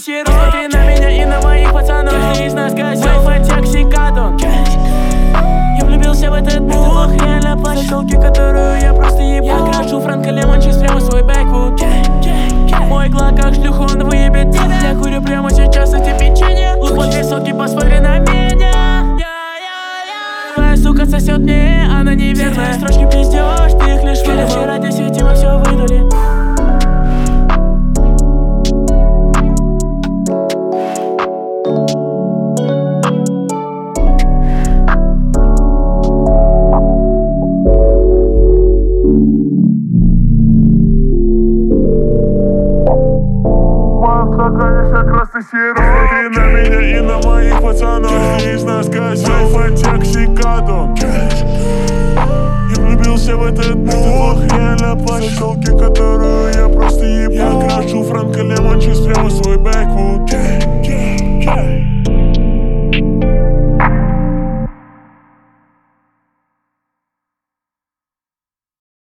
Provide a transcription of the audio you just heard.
серый, смотри на меня и на моих пацанов. Каждый из нас козел, фантик-сикадон. Я влюбился в этот мух, реально плачу. Заколки, которую я просто ебу. Я крашу Франко Лемончис прямо свой бэквуд. Мой глак как шлюху, он выебет тебя. Я курю прямо сейчас эти печенья. Лупа две соки, посмотри на меня. Твоя сука сосет мне, она неверная. Строчки пиздешь, ты их лишь видишь. Вчера 10 мы все выдали. Смотри на меня и на моих пацанов. Каждый из нас козел, фантик-сикадон. Я влюбился в этот мух, реально плачу. Заколки, которую я просто ебу. Я крашу Франко Лемончис прямо свой бэквуд.